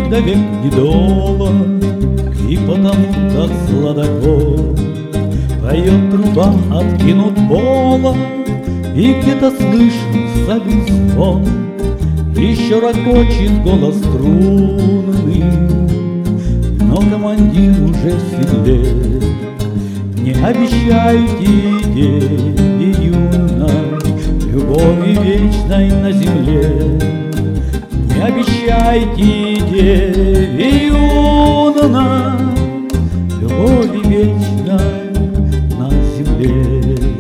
до век недолог, и потому так сладко поет труба, откинут полог, и где-то слышен солен звон. Еще ракочет голос струнный, но командир уже в седле. Не обещайте, деве юной, любови вечной на земле. Не обещайте, деве юной, любови вечной на земле.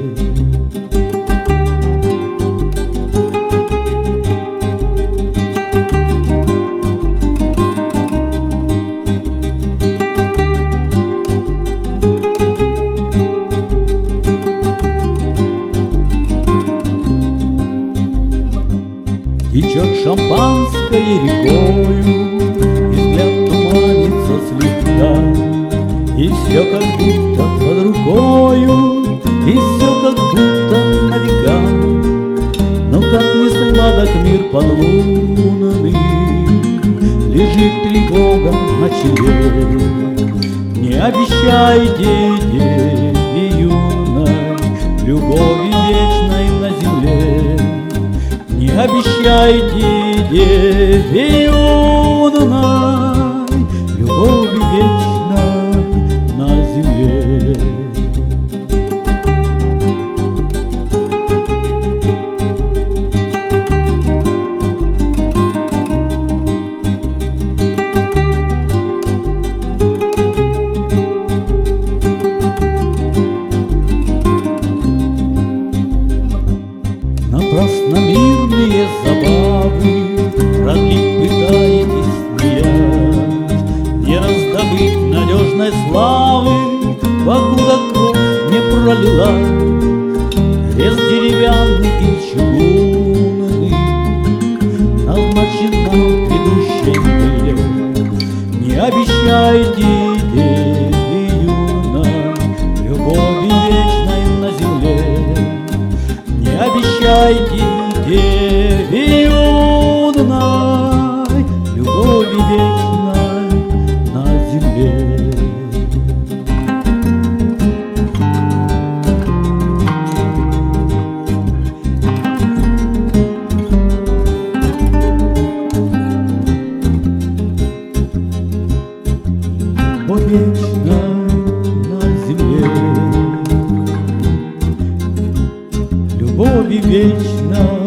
Течет шампанское рекою, и взгляд туманится слегка, и все как будто под рукою, и все как будто на века. Но как не сладок мир подлунный, лежит тревога на челе. Не обещайте, деве юной, любови вечной на земле. Не обещайте, деве юной, любови вечной на земле. Напрасно мирные забавы продлить пытаетесь не раздобыть надежной славы, покуда кровь не пролила крест деревянный и чугунный назначена ведущей мгле. Не обещайте, деве юной, любови вечной на земле. Не обещайте, деве юной, любови вечной на земле. Любовь вечная на земле, любови вечной